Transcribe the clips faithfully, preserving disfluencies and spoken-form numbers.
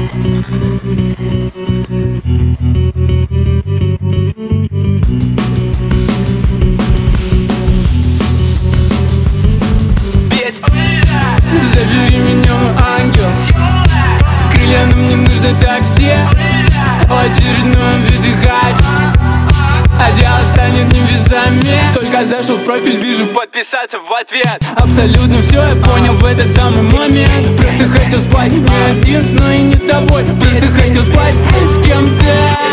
Забери меня, мой ангел. Крылья, нам не нужно такси. В очередном выдыхать, а дело станет невесами. Только зашел в профиль, вижу подписаться в ответ. Абсолютно все я понял в этот самый момент. Просто хотел спать не один, но и не с тобой. Просто хотел спать с кем-то.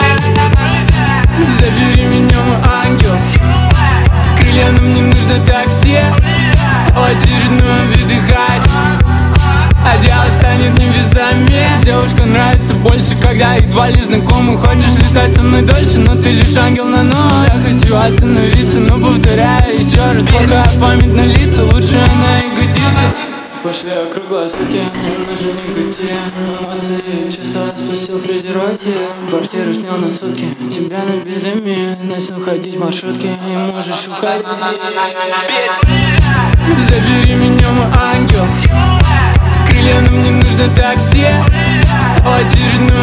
Забери меня, мой ангел. Крылья, нам не нужно такси. В очередном выдыхать, а дело станет невесами. Девушка нравится больше, когда едва ли знакомы. Хочешь летать со мной дольше, но ты лишь ангел на ночь. Я хочу остановиться, но повторяю еще раз. Плохая память на лица, лучше она и годится. Пошли круглосутки, умножи никотин. Эмоции, чувства спустил фрезероте. Квартиру снял на сутки, тебя на безлимит. Начну ходить в маршрутке, и можешь уходить. Забери меня, мой ангел. Крылья, нам не нужно такси. В очередной